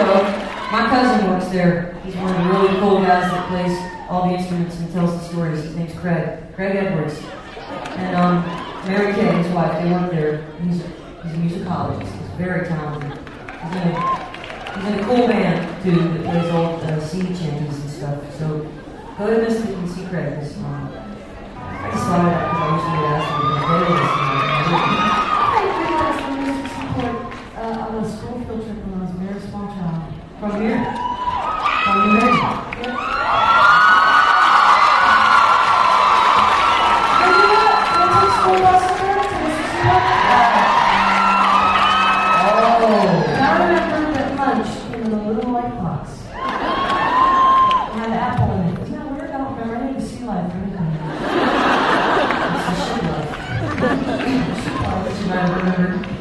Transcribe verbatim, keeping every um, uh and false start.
go. My cousin works there. He's one of the really cool guys that plays all the instruments and tells the stories. His name's Craig. Craig Edwards. And um, Mary Kay, his wife, they work there. He's, he's a musicologist. He's very talented. He's in a, he's in a cool band, too, that plays old uh, sea chanties and stuff. So go to Mystic and see Craig this um, I just thought of that because I wish we had asked him to play with us tonight. Uh, on a school field trip when I was a very small child. From here. From New Hampshire. Yep. School bus up there to Mississippi. Oh. And I remember that lunch came in a little white box. It had an apple in it. Isn't that weird? I don't remember any of the sea life or anything. It's the shit life. Shit life that you might have remembered.